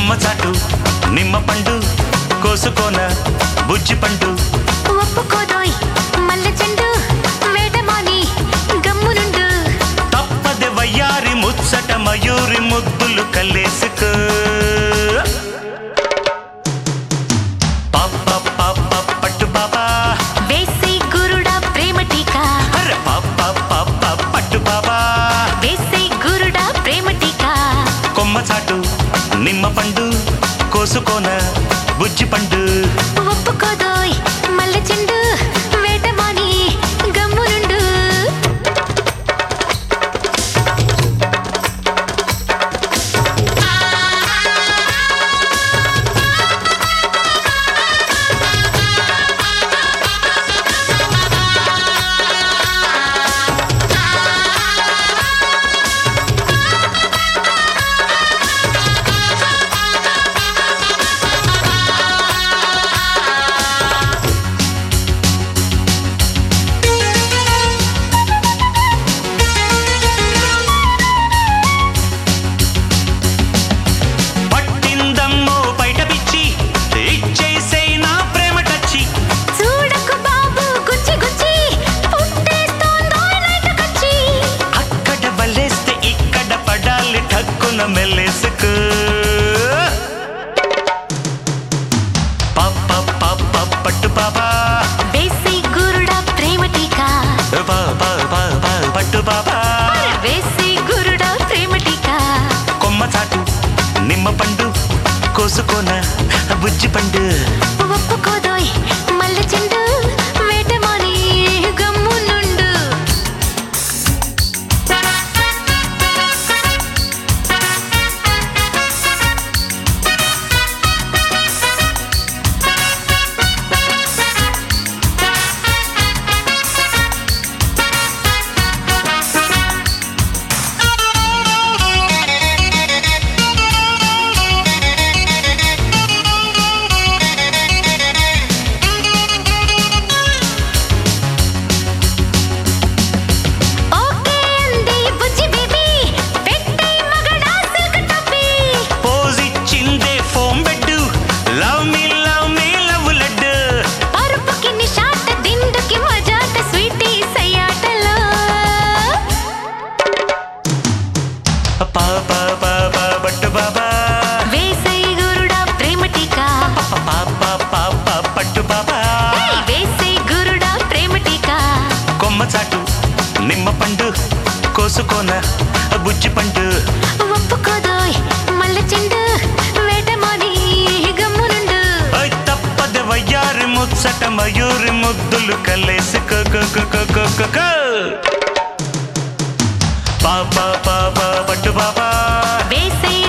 చాటు నిమ్మ పండు కోసుకోన బుజ్జి పండు ఒప్పుకోదోయ్ మల్లె చెండు వేటమాని గమ్మునుండు తప్పదే వయ్యారి ముచ్చట మయూరి ముద్దులు కల్లేసుకో పాప పాప పట్టు పాప వేసే గురుడా ప్రేమ టీకా అరే పాప పాప పట్టు పాప వేసే గురుడా ప్రేమ టీకా కొమ్మ చాటు నిమ్మ పండు కోసుకోన బుజ్జి పండు ఒప్పుకోదోయ్ మల్లె చెండు వేటమాని గమ్మునుండు చూడకు బాబు గుచ్చి గుచ్చి పుట్టేస్తోందోయ్ నైటకొచ్చి అక్కడ బలేస్తే ఇక్కడ పడాలి ఠక్కున మెల్లేసుకు పాప పాప పట్టు పాప వేసే గురుడా ప్రేమ టీకా పట్టు పాప వేసే గురుడా ప్రేమ టీకా కొమ్మ చాటు నిమ్మ పండు కోసుకోన బుజ్జి పండు ఒప్పుకోదోయ్ మల్లె చెండు వేటమాని గమ్మునుండు ఓకే అంది బుజ్జి బేబీ పెట్టే మగడా సిల్క్ టోపీ పోజిచ్చిందే foam bed love me love లడ్డు పరుపుకి నిషాట దిండుకి మజాట స్వీటీ సయ్యాటలో పాప పాప పట్టు పాప వేసే గురుడా ప్రేమ టీకా పాప పాప పట్టు పాప వేసే గురుడా ప్రేమ టీకా కొమ్మ చాటు నిమ్మ పండు కోసుకోన బుజ్జి పండు ఒప్పుకోదోయ్ మల్లె చెండు వేటమాని గమ్మునుండు తప్పద వయ్యారి ముచ్చట మయూరి ముద్దులు కల్లేసుకో పాప పాప పట్టు పాప వేసే